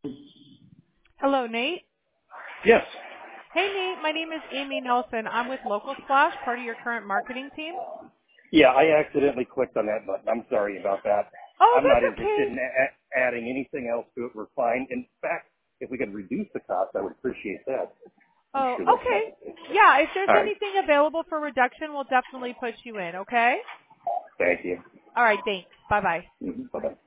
Hello, Nate. Yes. Hey, Nate. My name is Amy Nelson. I'm with Local Splash, part of your current marketing team. Yeah, I accidentally clicked on that button. I'm sorry about that. Oh, I'm not that's interested okay. in adding anything else to it. We're fine. In fact, if we could reduce the cost, I would appreciate that. I'm Oh, sure that's not okay. the case. Yeah, if there's All right. anything available for reduction, we'll definitely put you in, okay? Thank you. All right, thanks. Bye-bye. Bye-bye.